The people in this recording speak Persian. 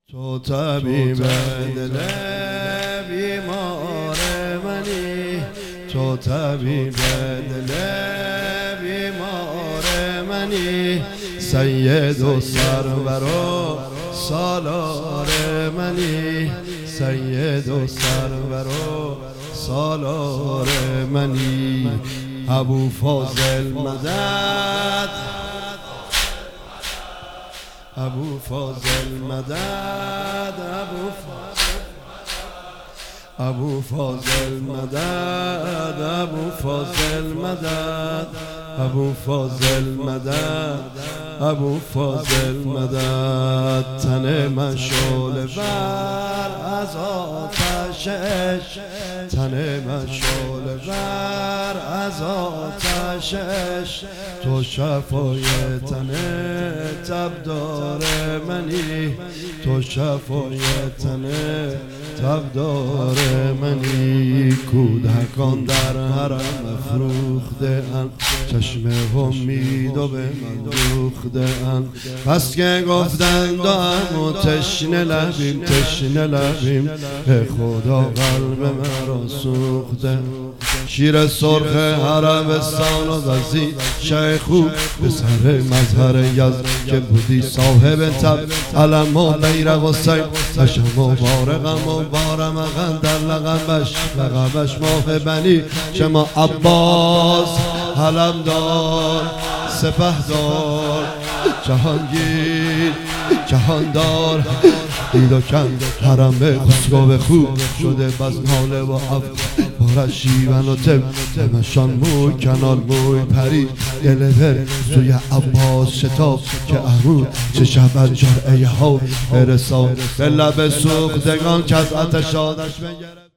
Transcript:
تو طبیب دل بیمار منی، تو طبیب دل بیمار منی، سید و سرور و سالار منی، سید و سرور و سالار منی. ابو فاضل مدد، ابو فاضل مدد، ابو فاضل مدد، ابو فاضل مدد، ابو فاضل مدد، ابو فاضل مدد. تن من شعله ور از آتشش، تن من شعله ور از آتشش، تو شفای تن تبدار منی، تو شفای تن تبدار منی. کودکان در حرم افروخته اند، چشم امید و به من دوخته اند. پس که گفتند و تشنه لبیم، تشنه لبیم، به خدا قلب مرا سوخته. شیر سرخ عربستان و وزیر شیخو، به سر مظهر یزد که بودی صاحب تب، علم و بیرق و سیب، بشم مبارقم و بارمقن در لقبش، لقبش ماه بنی شما عباس، علمدار سپهدار جهانگیر جهاندار. دید و کند حرم به خسرو خوب شده، بس ناله و افکار شیون و تب، همشان موی کنال موی پرید، دل بر سوی عباس شتاب که عروض چه شب جرعه ها برسان به لب سوختگان که از آتش آدش بگرد.